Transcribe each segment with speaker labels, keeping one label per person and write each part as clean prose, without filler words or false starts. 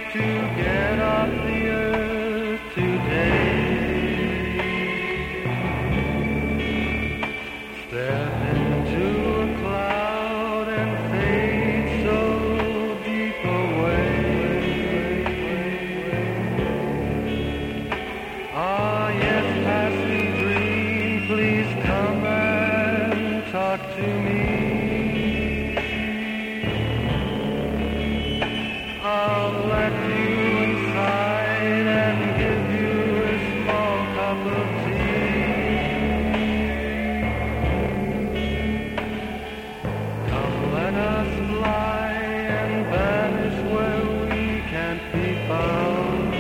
Speaker 1: to get off the earth today. Step into a cloud and fade so deep away. Ah, yes, passing dream, please come and talk to me. I'll let you inside and give you a small cup of tea. Come, let us fly and vanish where we can't be found.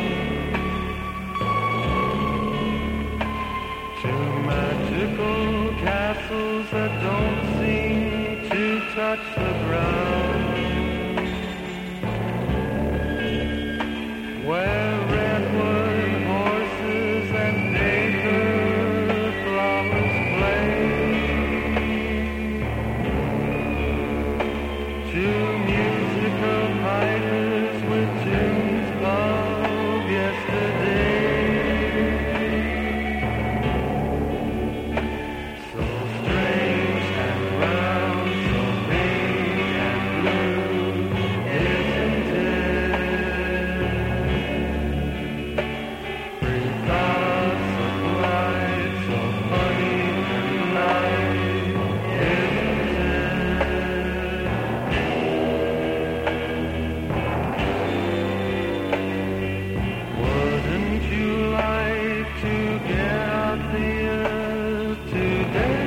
Speaker 1: To magical castles that don't seem to touch the ground. Where redwood horses and paper flowers play. To musical pipers with tunes of yesterday. So strange and round, so big and blue, isn't it? Free thoughts of life, so funny tonight, isn't it? Wouldn't you like to get out the earth today?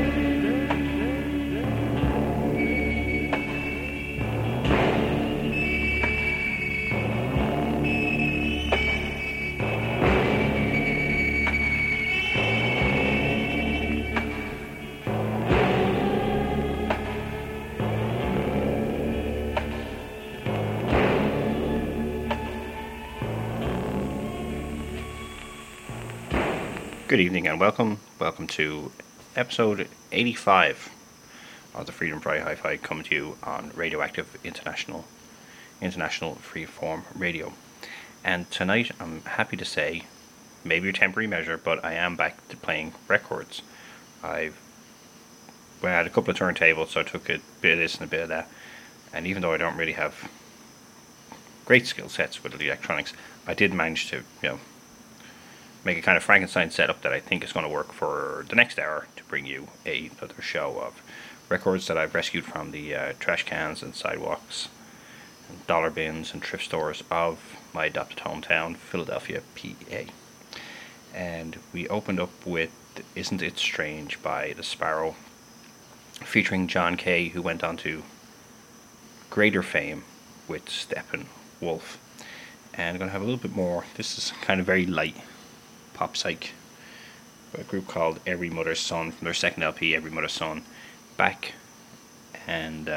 Speaker 2: Good evening and welcome to episode 85 of the Freedom Fry Hi-Fi, coming to you on Radioactive International Freeform Radio. And tonight I'm happy to say, maybe a temporary measure, but I am back to playing records. I had a couple of turntables, so I took a bit of this and a bit of that, and even though I don't really have great skill sets with the electronics, I did manage to, make a kind of Frankenstein setup that I think is going to work for the next hour to bring you another show of records that I've rescued from the trash cans and sidewalks and dollar bins and thrift stores of my adopted hometown, Philadelphia, PA. And we opened up with Isn't It Strange by The Sparrow, featuring John Kay, who went on to greater fame with Steppenwolf. And I'm going to have a little bit more. This is kind of very light pop psych, a group called Every Mother's Son from their second LP, Every Mother's Son, back, and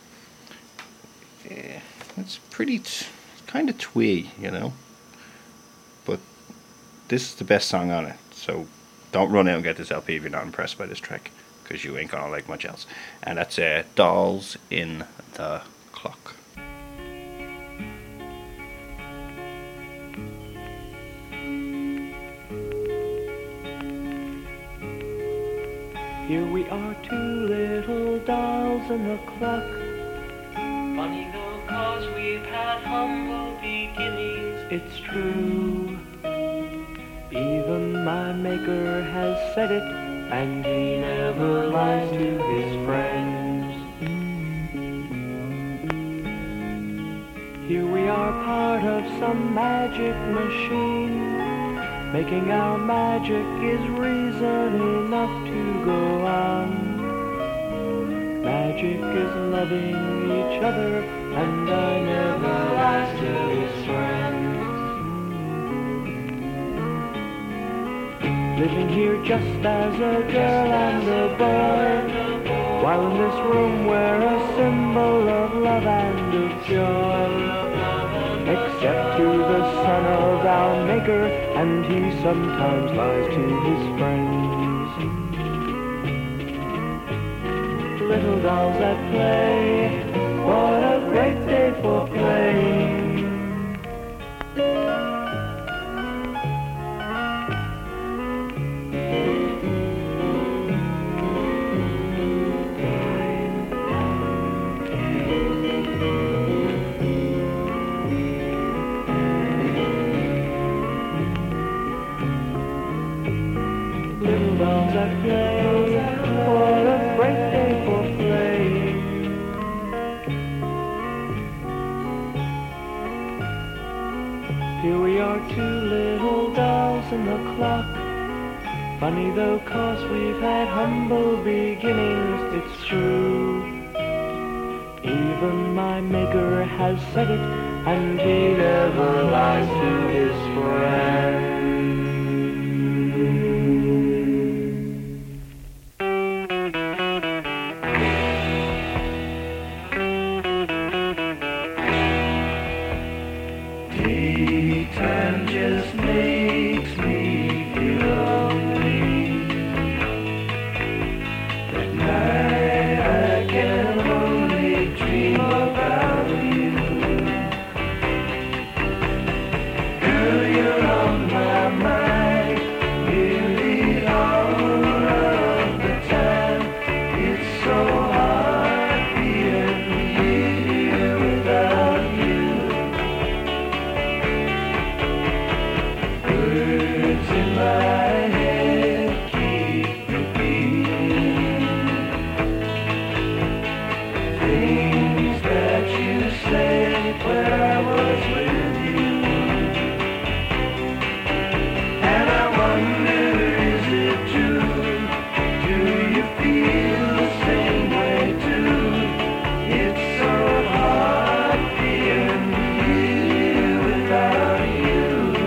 Speaker 2: it's pretty kind of twee, but this is the best song on it, so don't run out and get this LP if you're not impressed by this track, because you ain't gonna like much else. And that's Dolls in the Clock.
Speaker 3: Here we are, two little dolls in the clock.
Speaker 4: Funny though, 'cause we've had humble beginnings.
Speaker 3: It's true. Even my maker has said it, and he never lies to his friends. Here we are, part of some magic machine. Making our magic is reason enough to go on. Magic is loving each other, and I never lies to his friends. Living here just as a girl and a boy, while in this room we're a symbol of love and of joy. Except to the son of our maker, and he sometimes lies to his friends. Little dolls at play, what a great day for playing. Funny though, 'cause we've had humble beginnings, it's true. Even my maker has said it, and he never lies to his friends. D10 just makes me feel lonely. At night I can only dream about you. Girl, you're on my mind nearly all of the time. It's so hard being here without you. Words in my head keep repeating things that you said when I was with you. And I wonder, is it true? Do you feel the same way too? It's so hard being here without you.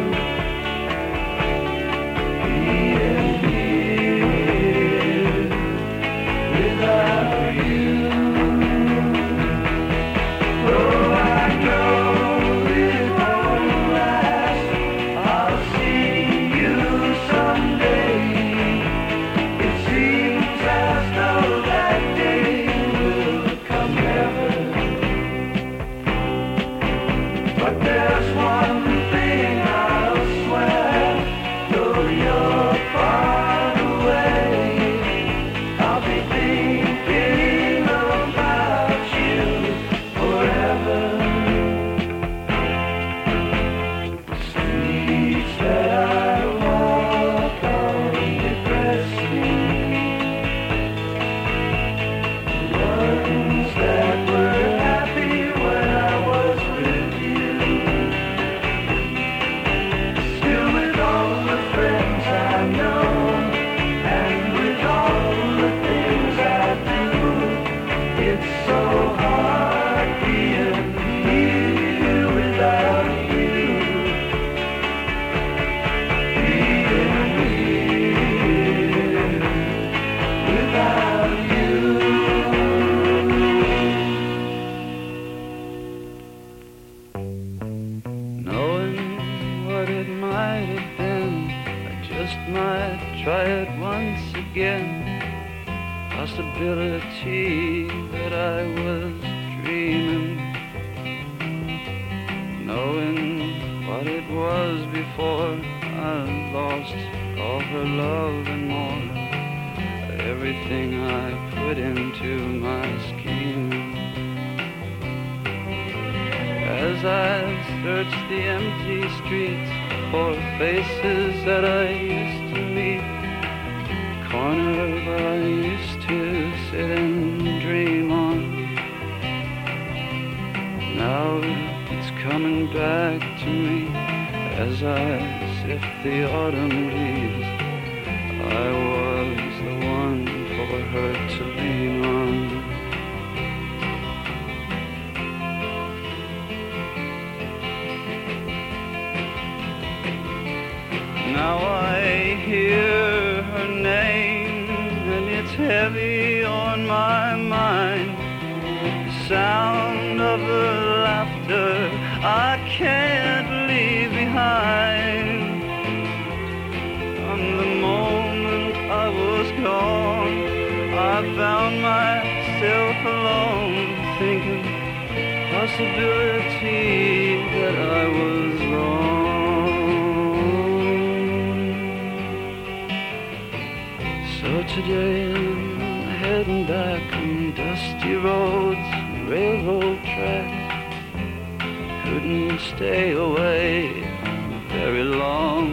Speaker 3: Being here without you. Oh, I know it won't last. I'll see you someday. It seems as though that day will come never. But there's one thing I'll swear, though you're far away, I'll be thinking about you forever. Streets that I walk on depress me. Ones that were happy when I was with you. Still with all the friends I know, and with all the things I do, it's so hard being here without you. Being here without you. Knowing what it might have been, I just might try it once again. Possibility that I was dreaming. Knowing what it was before I lost all her love and more. Everything I put into my scheme. As I search the empty streets for faces that I used to meet, corner where I used to sit and dream on. Now it's coming back to me as I sift the autumn leaves. I was the one for her to lean on. Now I hear her name and it's heavy on my mind. The sound of her laughter I can't leave behind. From the moment I was gone, I found myself alone, thinking possibility that I was wrong. So today I'm heading back on dusty roads, railroad tracks. Couldn't stay away very long.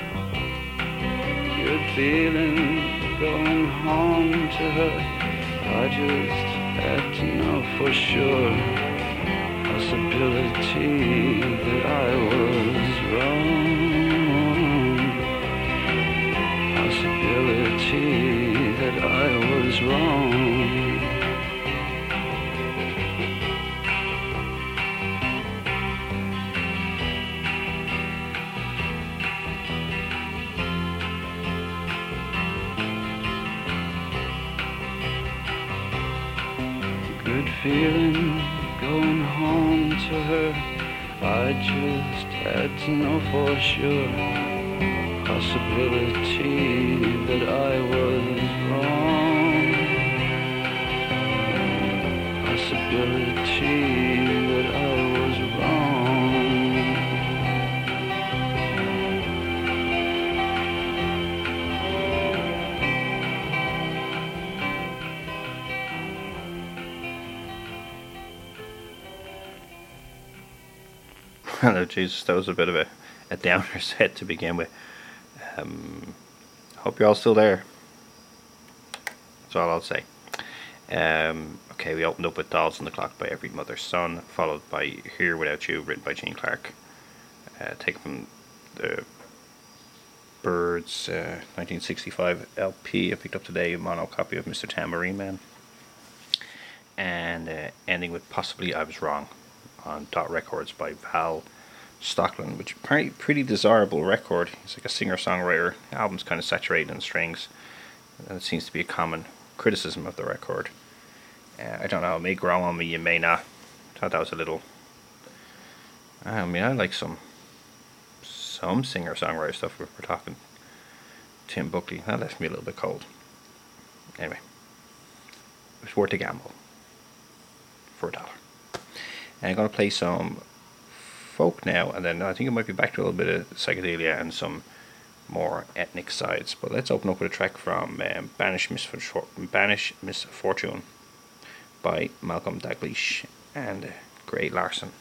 Speaker 3: Good feeling going home to her. I just had to know for sure. Possibility that I was wrong. Possibility wrong. Good feeling going home to her. I just had to know for sure. Possibility that I was wrong. Possibility that I was wrong.
Speaker 2: Hello, Jesus, that was a bit of a downer set to begin with. Hope you're all still there. That's all I'll say. Okay, we opened up with Dolls on the Clock by Every Mother's Son, followed by Here Without You, written by Gene Clark, taken from the Birds 1965 LP I picked up today, a mono copy of Mr. Tambourine Man, and ending with Possibly I Was Wrong on Dot Records by Val Stockland, which is apparently a pretty desirable record. He's like a singer-songwriter. The album's kind of saturated in strings, and it seems to be a common criticism of the record. I don't know, it may grow on me, you may not. I thought that was a little... I mean, I like some singer-songwriter stuff. We're talking Tim Buckley. That left me a little bit cold. Anyway, it's worth a gamble for $1. And I'm going to play some folk now, and then I think it might be back to a little bit of psychedelia and some more ethnic sides. But let's open up with a track from Banish Misfortune by Malcolm Dalglish and Gray Larson.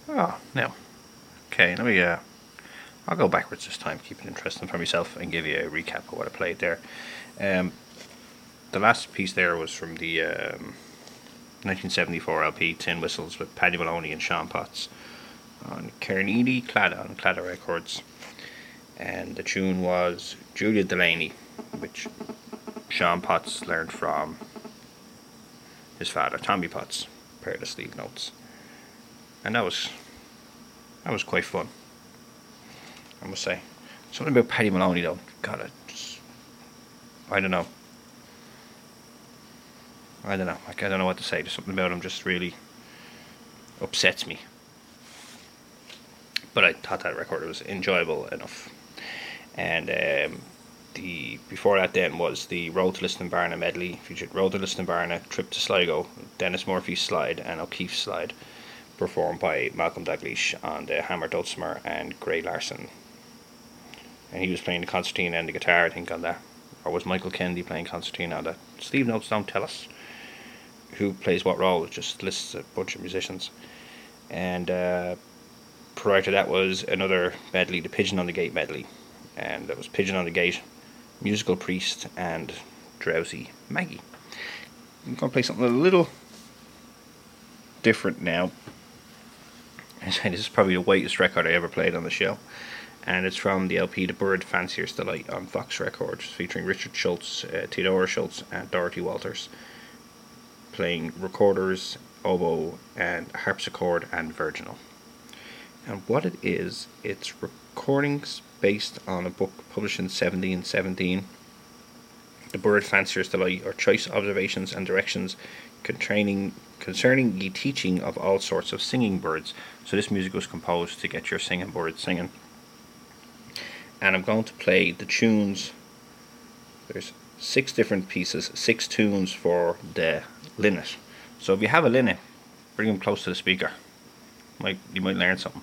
Speaker 2: Oh, no. Okay, let me. I'll go backwards this time, keep it interesting for myself, and give you a recap of what I played there. Um, the last piece there was from the 1974 LP Tin Whistles with Paddy Maloney and Sean Potts on Carnegie Claddagh Records, and the tune was Julia Delaney, which Sean Potts learned from his father, Tommy Potts, per the sleeve notes, and that was quite fun, I must say. Something about Paddy Maloney though, God, I don't know. I don't know what to say. There's something about him just really upsets me. But I thought that record was enjoyable enough. And the before that then was the Road to Listonbarna medley, featured Road to Listonbarna, Trip to Sligo, Dennis Murphy's Slide and O'Keefe's Slide, performed by Malcolm Dalglish on the Hammer Dulcimer and Gray Larson. And he was playing the concertina and the guitar, I think, on that. Or was Michael Kennedy playing concertina on that? Sleeve notes don't tell us who plays what role, it just lists a bunch of musicians. And prior to that was another medley, the Pigeon on the Gate medley, and that was Pigeon on the Gate, Musical Priest, and Drowsy Maggie. I'm going to play something a little different now. This is probably the whitest record I ever played on the show, and it's from the LP The Bird Fancier's Delight on Fox Records, featuring Richard Schultz, Theodora Schultz, and Dorothy Walters, playing recorders, oboe, and harpsichord and virginal. And what it is, it's recordings based on a book published in 1717, The Bird Fancier's Delight, or Choice Observations and Directions concerning ye teaching of all sorts of singing birds. So this music was composed to get your singing birds singing. And I'm going to play the tunes. There's 6 different pieces, 6 tunes for the linnet. So if you have a linnet, bring them close to the speaker. You might learn something.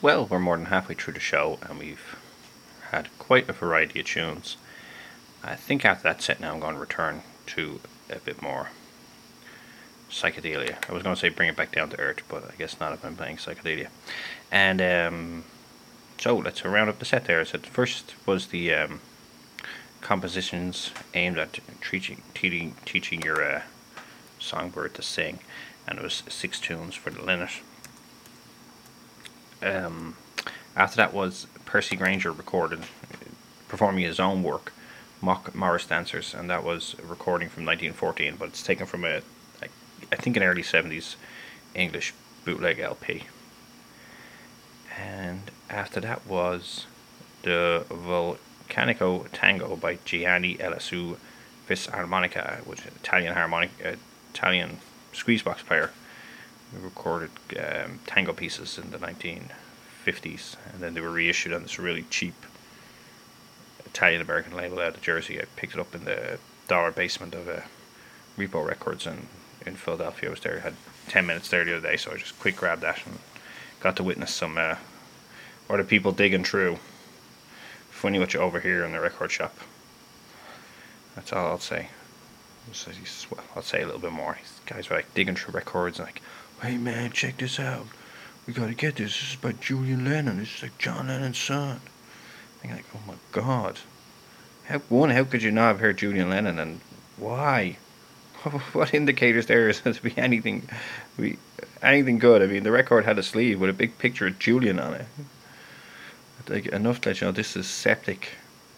Speaker 2: Well, we're more than halfway through the show, and we've had quite a variety of tunes. I think after that set now I'm going to return to a bit more psychedelia. I was going to say bring it back down to earth, but I guess not if I'm playing psychedelia. And so let's round up the set there. So the first was the compositions aimed at teaching your songbird to sing, and it was 6 tunes for the linnet. After that was Percy Grainger performing his own work, Mock Morris Dancers, and that was a recording from 1914, but it's taken from I think an early 70s English bootleg LP. And after that was the Volcanico Tango by Gianni Elasu Fisarmonica, which is an Italian squeezebox player who recorded tango pieces in the 1950s, and then they were reissued on this really cheap Italian-American label out of Jersey. I picked it up in the dollar basement of Repo Records in Philadelphia. I was there, had 10 minutes there the other day, so I just quick grabbed that and got to witness some other people digging through. Funny what you overhear in the record shop. That's all I'll say. I'll say a little bit more. These guys were like digging through records and like, hey man, check this out. We gotta get this. This is by Julian Lennon. This is like John Lennon's son. I'm like, oh my god. How could you not have heard Julian Lennon, and why? What indicators there is to be anything good? I mean, the record had a sleeve with a big picture of Julian on it. Like, enough to let you know this is septic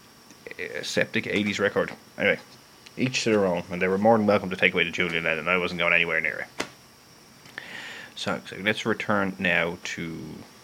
Speaker 2: 80s record. Anyway, each to their own, and they were more than welcome to take away the Julian Lennon. I wasn't going anywhere near it. So let's return now to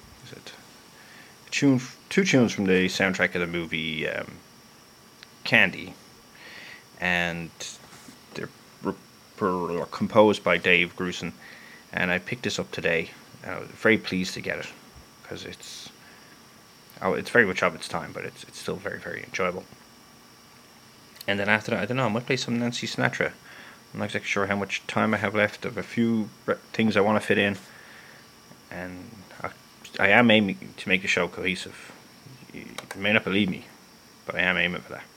Speaker 2: two tunes from the soundtrack of the movie Candy, and they're composed by Dave Grusin, and I picked this up today. I was very pleased to get it because it's very much of its time, but it's still very, very enjoyable. And then after that, I don't know, I might play some Nancy Sinatra. I'm not exactly sure how much time I have left. Of a few things I want to fit in, and I am aiming to make the show cohesive. You may not believe me, but I am aiming for that.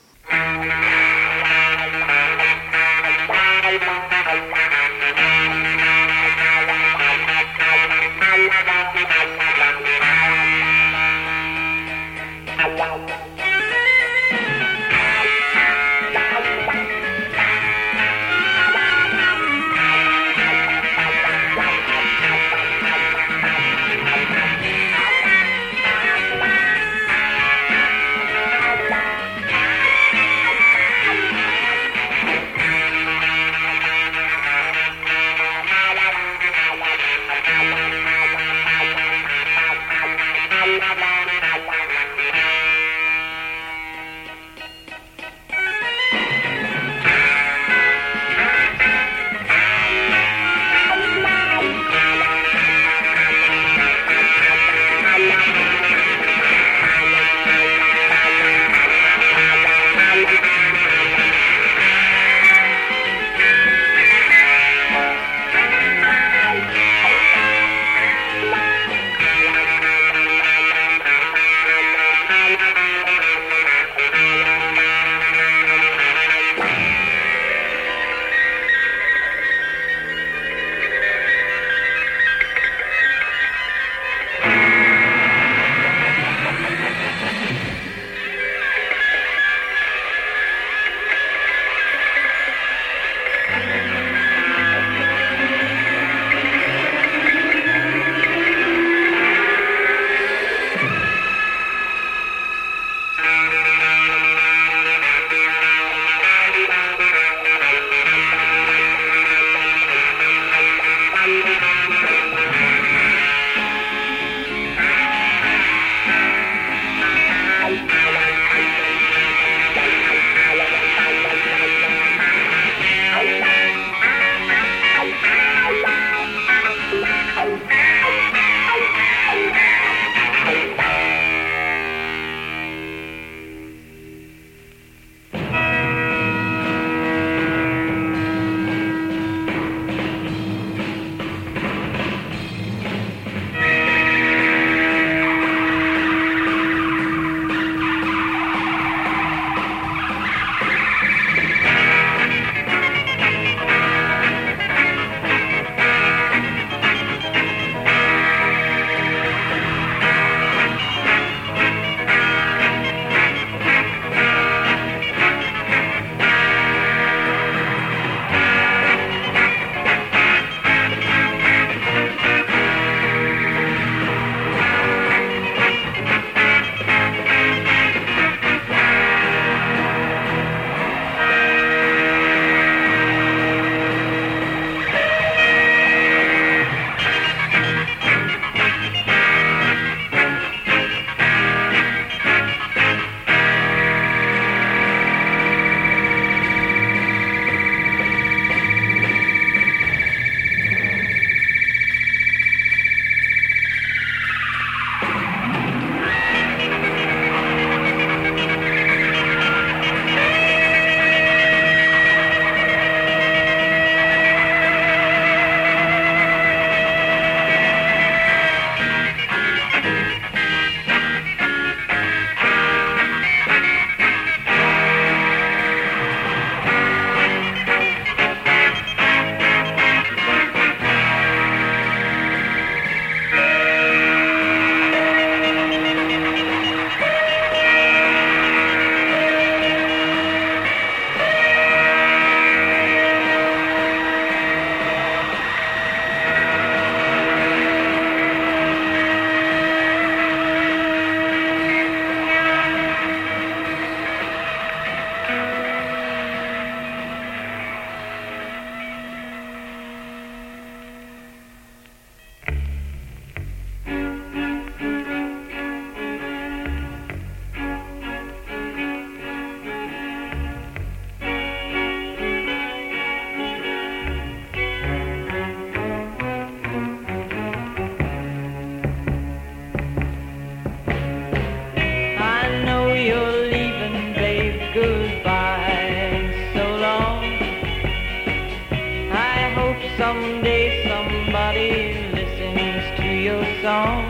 Speaker 4: someday somebody listens to your song.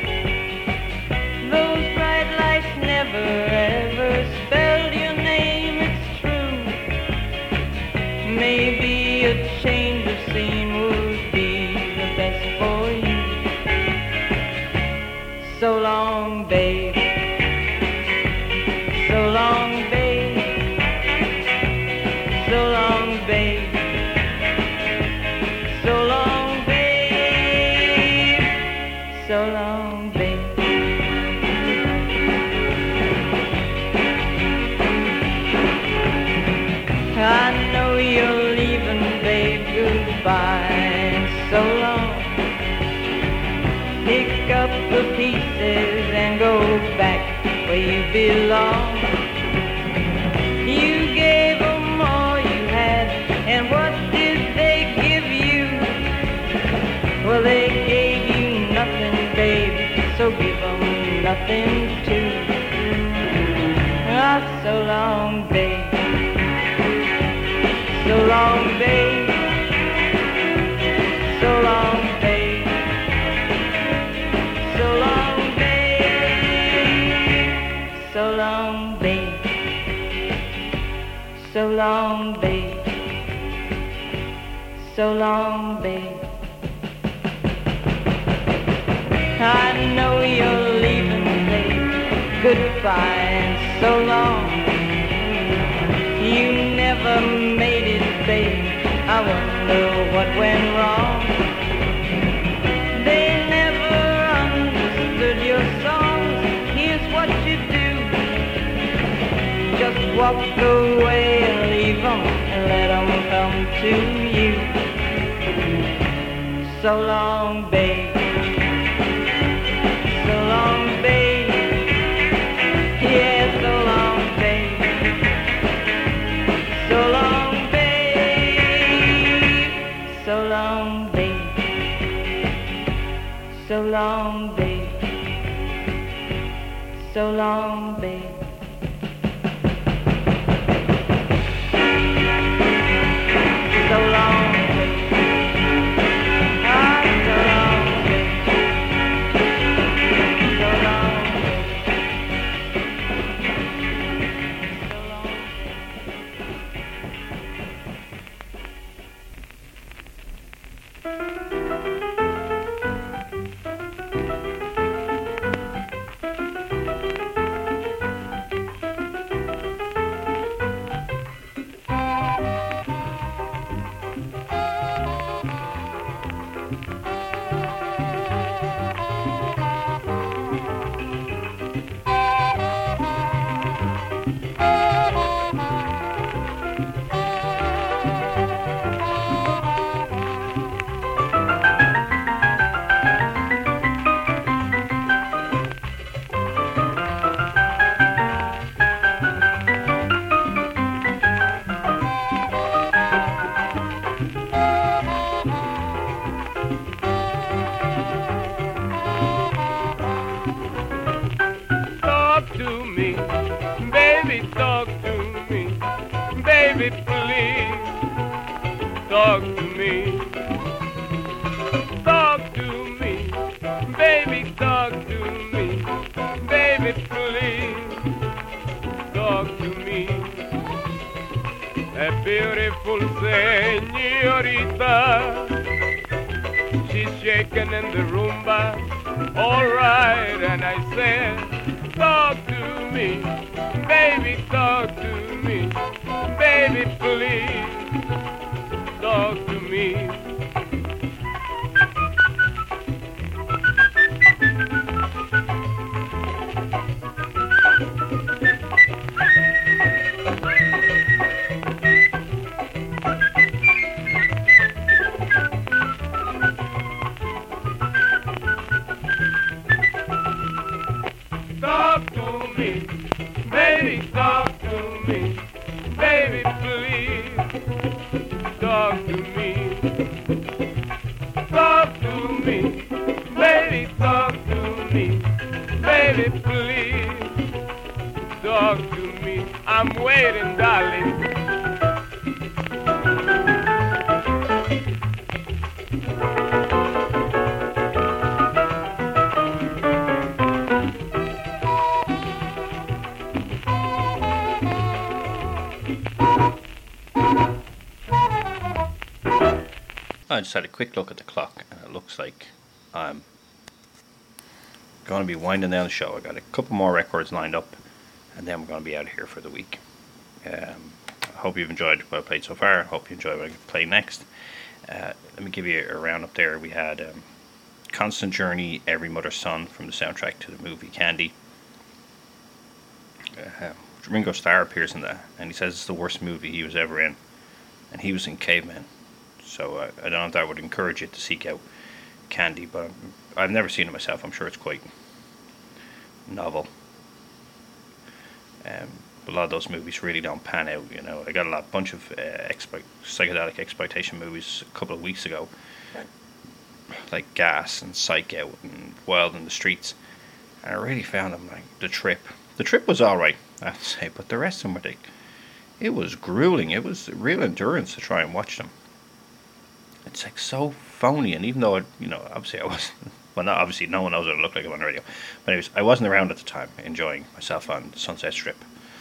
Speaker 4: Those bright lights never ever spelled your name, it's true. Maybe a change of scene would be the best for you. So long, babe. So long, babe. So long, babe. So long, babe. So long, babe. I know you're leaving, babe. Goodbye, so long. Pick up the pieces and go back where you belong. You gave them all you had, and what did they give you? Well, they gave you nothing, babe, so give them nothing too. Ah, so long, babe. So long, babe. So long, babe. So long, babe. So long, babe. So long, babe. So long, babe. I know you're leaving, babe. Goodbye and so long. You never made it, babe. I wonder what went wrong. They never understood your songs. Here's what you do. Just walk away and leave them and let them come to you. So long, babe. So long, babe. Yeah, so long, babe. So long, babe. So long, babe. So long, babe. So long, babe. So long, babe. Ah, so long, babe. So long, babe. So long.
Speaker 1: Talk to me, baby, talk to me, baby, please. Talk to me, talk to me, baby, talk to me, baby, please. Talk to me, a beautiful señorita. She's shaking in the rumba, all right, and I said, talk to me, baby, talk to me, baby, please, talk to me. Talk to me, baby, talk to me, baby, please. Talk to me, talk to me, baby, talk to me, baby, please. Talk to me, I'm waiting, darling.
Speaker 2: I just had a quick look at the clock, and it looks like I'm going to be winding down the show. I got a couple more records lined up, and then we're going to be out of here for the week. I hope you've enjoyed what I played so far. I hope you enjoy what I play next. Let me give you a roundup there. We had Constant Journey, Every Mother's Son from the soundtrack to the movie Candy. Ringo Starr appears in that, and he says it's the worst movie he was ever in, and he was in Caveman. So I don't know if that would encourage you to seek out Candy, but I've never seen it myself. I'm sure it's quite novel. A lot of those movies really don't pan out, you know. I got a bunch of psychedelic exploitation movies a couple of weeks ago, like Gas and Psych Out and Wild in the Streets, and I really found them like The Trip. The Trip was alright, I have to say, but the rest of them were like, it was grueling. It was real endurance to try and watch them. It's like so phony, and even though obviously I wasn't, well, not obviously, no one knows what I look like on the radio, but anyways, I wasn't around at the time enjoying myself on the Sunset Strip.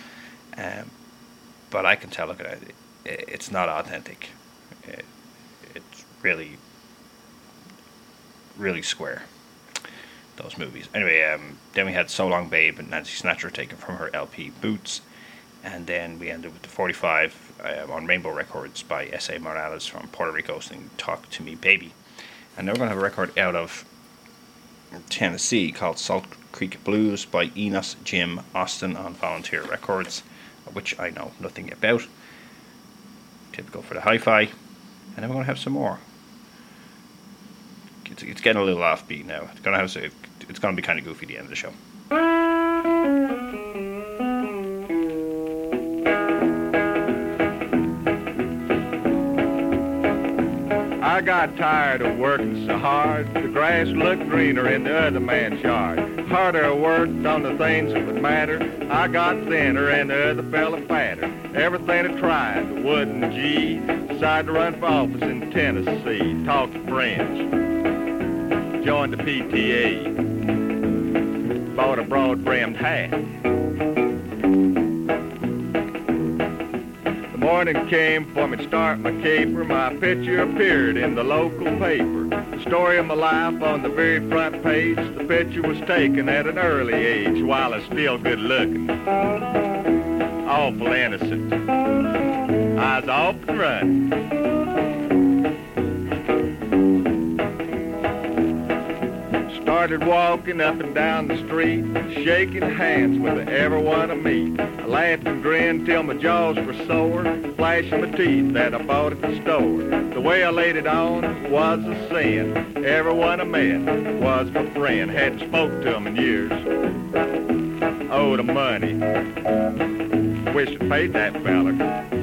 Speaker 2: But I can tell, look at it, it's not authentic. It's really, really square, those movies. Anyway, then we had So Long Babe and Nancy Sinatra taken from her LP Boots, and then we ended with the 45 on Rainbow Records by S.A. Morales from Puerto Rico singing Talk to Me Baby. And now we're going to have a record out of Tennessee called Salt Creek Blues by Enos Jim Austin on Volunteer Records, which I know nothing about. Typical for the hi-fi. And then we're going to have some more. It's getting a little offbeat now. It's going to be kind of goofy at the end of the show.
Speaker 1: I got tired of working so hard. The grass looked greener in the other man's yard. Harder I worked on the things that would matter. I got thinner and the other fella fatter. Everything I tried, the wooden G. Decided to run for office in Tennessee. Talked to friends. Joined the PTA. Bought a broad-brimmed hat. Morning came for me to start my caper. My picture appeared in the local paper. The story of my life on the very front page. The picture was taken at an early age while I was still good looking. Awful innocent. I was off and running. Started walking up and down the street, shaking hands with every one I meet. I laughed and grinned till my jaws were sore, flashing my teeth that I bought at the store. The way I laid it on was a sin. Everyone I met was my friend. Hadn't spoke to them in years. Owed them money. Wish I paid that feller.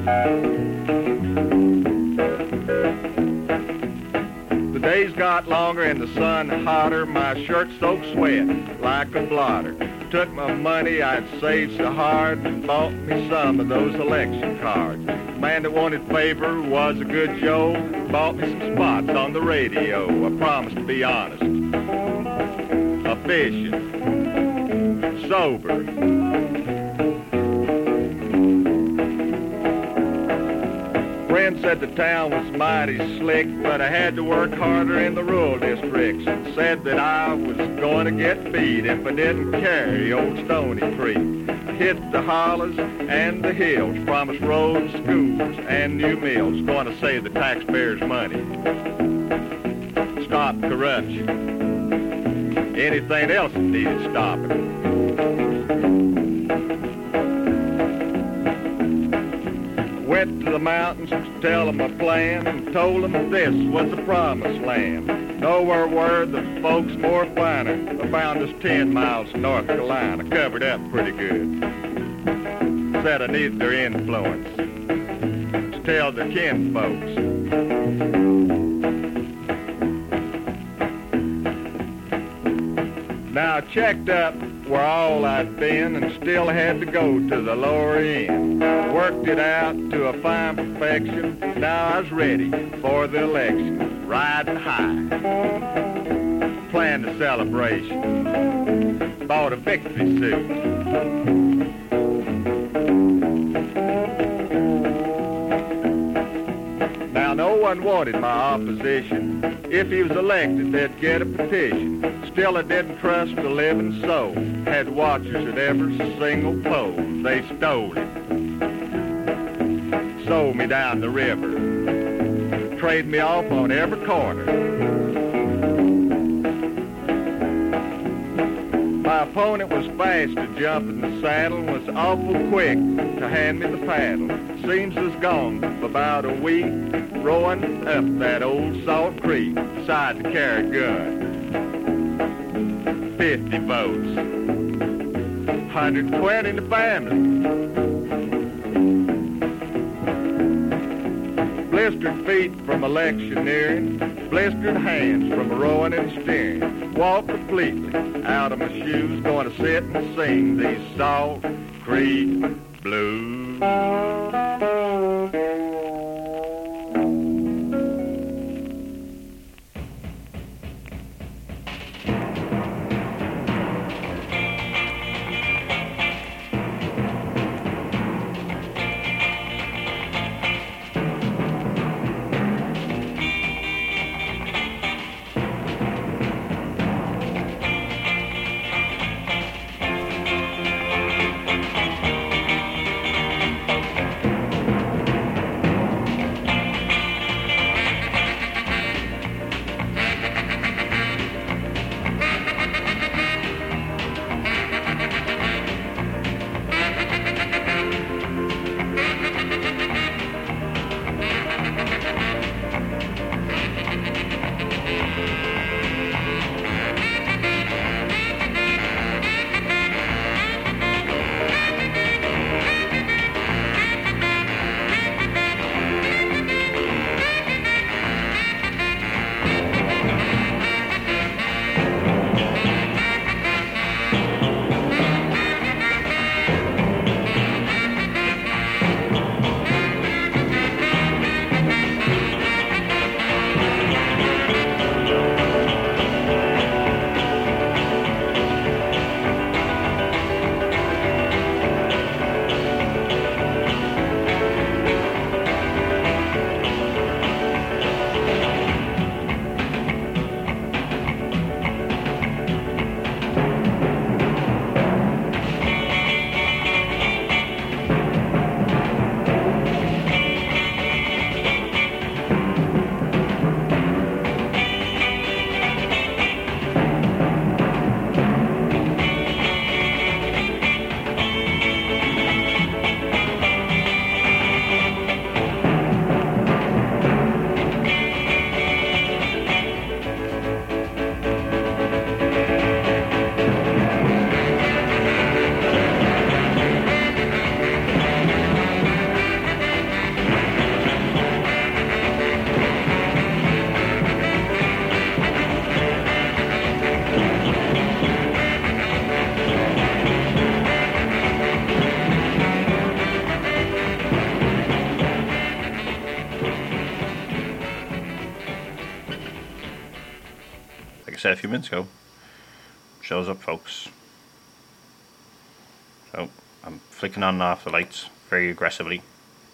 Speaker 1: The days got longer and the sun hotter. My shirt soaked sweat like a blotter. Took my money I'd saved so hard and bought me some of those election cards. The man that wanted favor was a good Joe. Bought me some spots on the radio. I promised to be honest, efficient, sober. Friends said the town was mighty slick, but I had to work harder in the rural districts, and said that I was going to get beat if I didn't carry old Stony Creek. I hit the hollers and the hills, promised roads, schools, and new mills, going to save the taxpayers' money, stop corruption, anything else that needed stopping. Went to the mountains to tell them my plan and told them this was the promised land. Nowhere were the folks more finer. I found us 10 miles North Carolina, covered up pretty good. Said I needed their influence to tell their kin folks. Now I checked up where all I'd been and still had to go to the lower end. Worked it out to a fine perfection. Now I was ready for the election, riding high. Planned a celebration. Bought a victory suit. Now no
Speaker 5: one wanted my opposition. If he was elected, they'd get a petition. Still, I didn't trust a living soul. Had watchers at every single pole. They stole it. Sold me down the river. Trade me off on every corner. My opponent was fast to jump in the saddle, was awful quick to hand me the paddle. Seems was gone for about a week, rowing up that old Salt Creek. Decided to carry a gun. 50 votes, 120 in the family. Blistered feet from electioneering, blistered hands from rowing and steering. Walked completely out of my shoes, going to sit and sing these Salt Creek blues.
Speaker 2: Said a few minutes ago, shows up, folks. So I'm flicking on and off the lights very aggressively,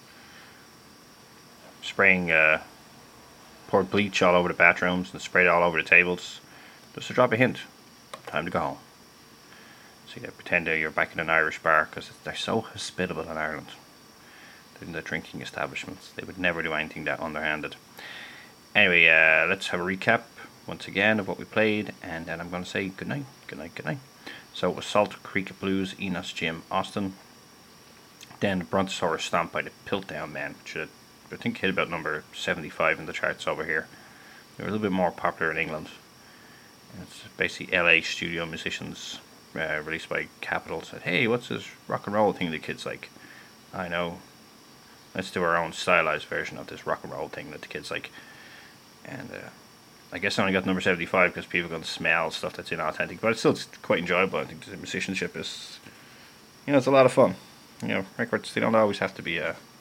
Speaker 2: spraying poured bleach all over the bathrooms and sprayed all over the tables, just to drop a hint. Time to go home. See, they pretend you're back in an Irish bar because they're so hospitable in Ireland. In the drinking establishments, they would never do anything that underhanded. Anyway, let's have a recap once again of what we played, and then I'm going to say good night, good night, good night. So it was Salt Creek Blues, Enos Jim Austin. Then Brontosaurus Stomp by the Piltdown Men, which I think hit about number 75 in the charts over here. They were a little bit more popular in England. And it's basically LA studio musicians, released by Capitol. Said, hey, what's this rock and roll thing the kids like? I know, let's do our own stylized version of this rock and roll thing that the kids like. And I guess I only got number 75 because people are going to smell stuff that's inauthentic, but it's still quite enjoyable. I think the musicianship is, it's a lot of fun. Records, they don't always have to be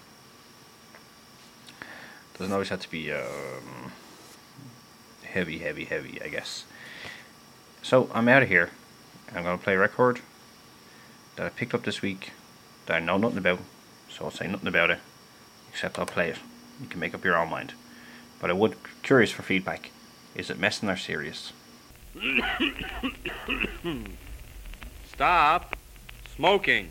Speaker 2: doesn't always have to be heavy, I guess. So I'm out of here. I'm going to play a record that I picked up this week that I know nothing about, so I'll say nothing about it, except I'll play it. You can make up your own mind. But I would curious for feedback. Is it messing or serious?
Speaker 1: Stop smoking.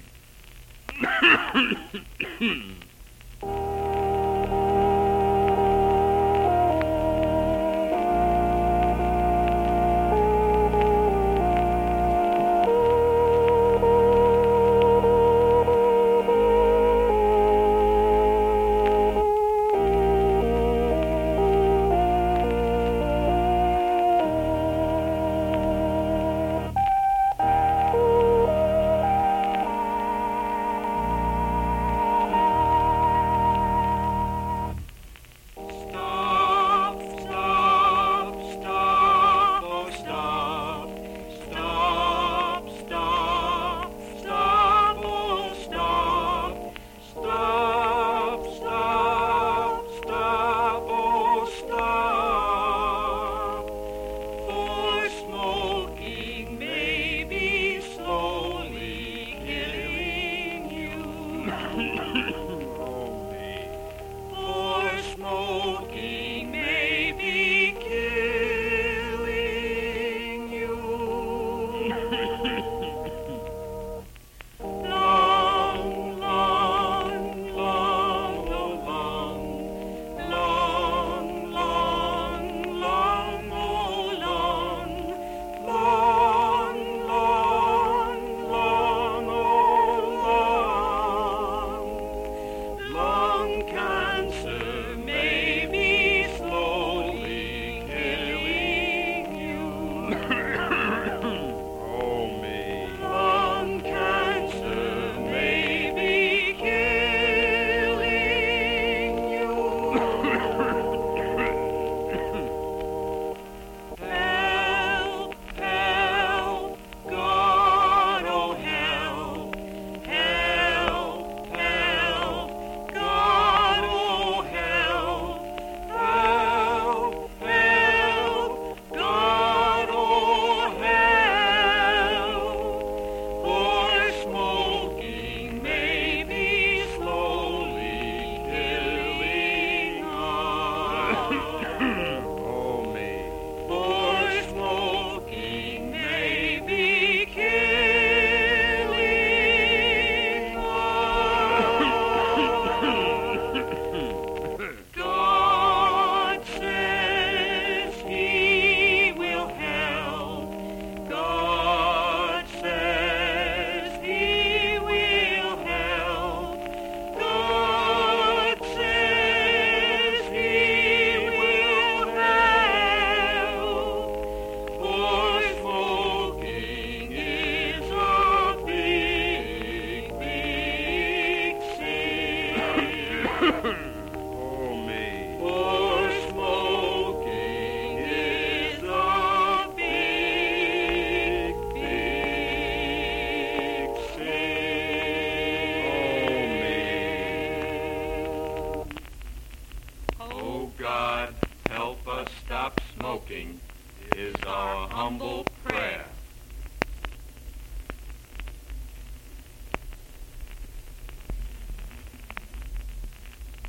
Speaker 6: God, help us stop smoking is our humble prayer.